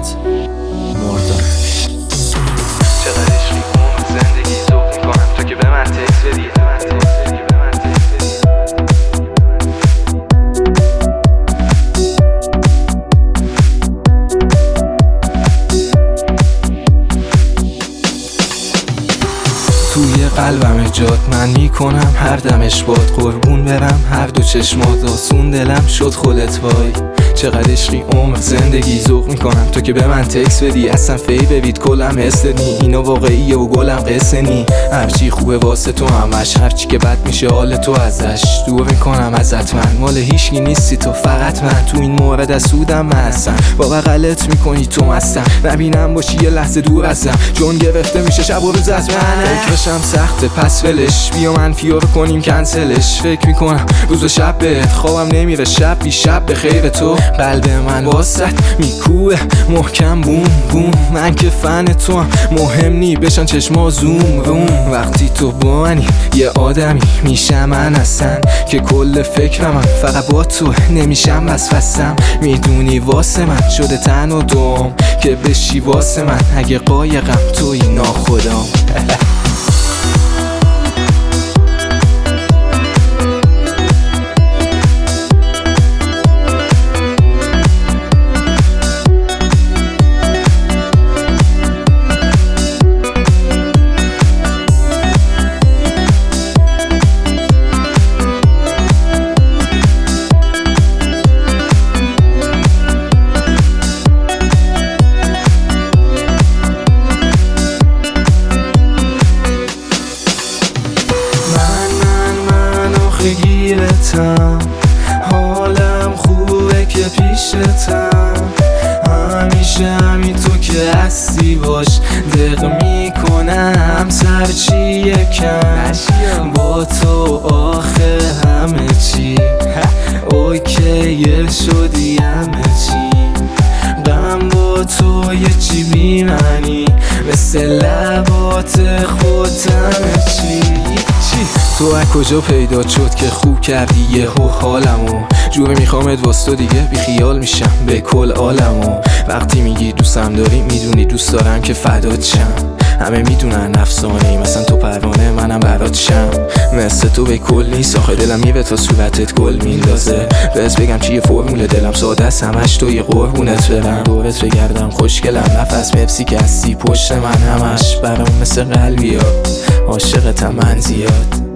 مرداد. چقدر عشقی عمر زندگی ذوق میکنم تو که به من تکس بدی. توی قلبم جات من میکنم هر دمش باد، قربون برم هر دو چشمات، آسون دلم شد خلت وای. چقدر عشقی عمر زندگی ذوق میکنم تو که به من تکس بدی. اصلا فی ببید کلم حسنی، اینو واقعیه و گلم قصه نی. هرچی خوبه واسه تو همش، هرچی که بد میشه حال تو ازش. دور میکنم ازت من، مال هیچکی نیستی تو فقط من. تو این مورد از سودم هستم، با بغلت میکنی تو مستم. نبینم باشی یه لحظه دور ازم، چون گرفته میشه شب و روز از من. فکرشم سخته پس ولش، بیا منفی رو کنیم کنسلش. فکر میکنم روز و شب بهت، خوابم نمیره شب بی شب به خیر تو. قلب من واسط میکوه محکم بوم بوم، من که فن تو هم مهم نی بشن چشما زوم روم. وقتی تو با منی یه آدمی میشم من هستن، که کل فکرم فقط با تو نمیشم وسوسم. میدونی واسه من شده تن و دوم، که بشی واسه من اگه قایقم توی ناخدام. گیرتم حالم خوبه که پیشتم، همیشه همین تو که هستی باش. دق میکنم سرچی یکم با تو، آخه همه چی اوکیه شدی همه چی. غم با تو یه چی بیمنی، مثل لبات خودم چی. تو از کجا پیدا شد که خوب کردی یهو حالمو؟ جوری میخوامت واسه تو دیگه بی خیال میشم به کل عالمو. وقتی میگی دوستم داری میدونی دوست دارم که فدات شم. همه میدونن افسانه‌ای مثلا تو پروانه منم برات شم. مثل تو به کل نیست آخه دلم میوه تا صورتت گل میندازه. بس بگم چیه فرمول دلم ساده است همش تو یه قربونت برم. دورت بگردم خوشگلم نفس پپسی که هستی پشت من همش برام مثل قلبی ها. عاشقتم من زیاد.